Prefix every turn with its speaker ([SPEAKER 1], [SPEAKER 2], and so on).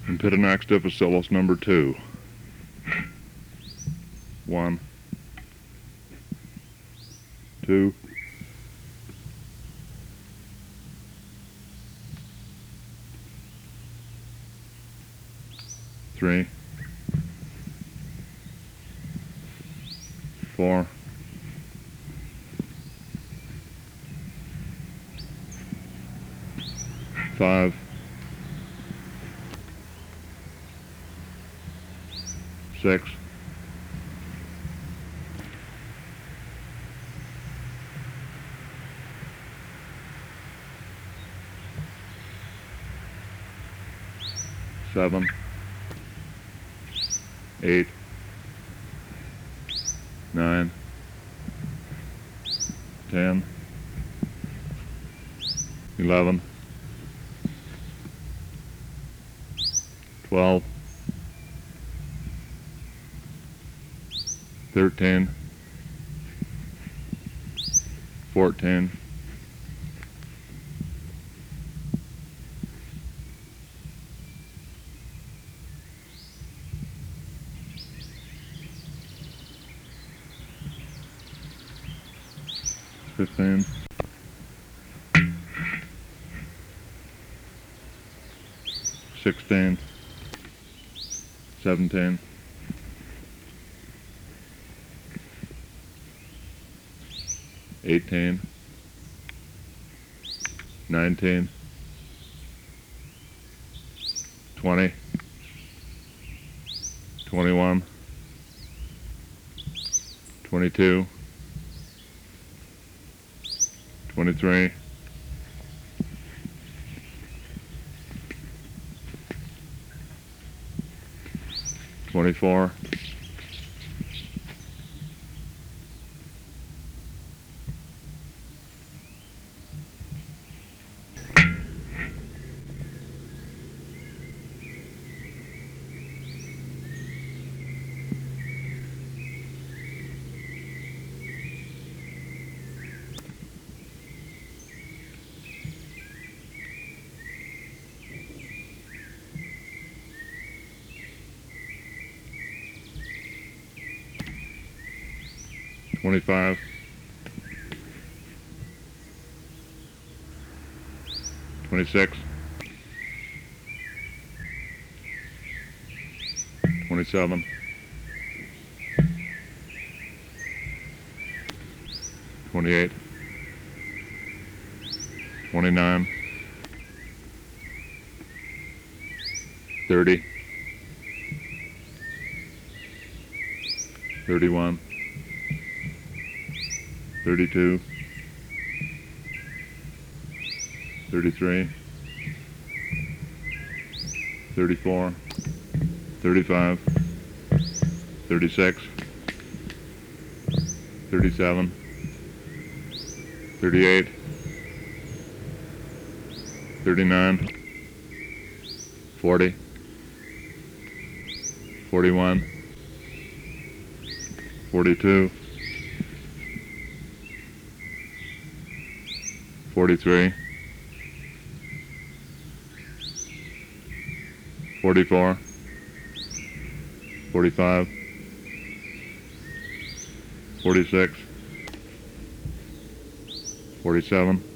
[SPEAKER 1] Impidinox difficile number 2. 1, 2, 3, 4, 5, 6, 7, 8, 9, 10, 11, 12, 13, 14, 15, 16, 17, 18, 19, 20, 21, 22, 23, 24, 25, 26, 27, 28, 29, 30, 31, 32, 33, 34, 35, 36, 37, 38, 39, 40, 41, 42, 43, 44, 45, 46, 47,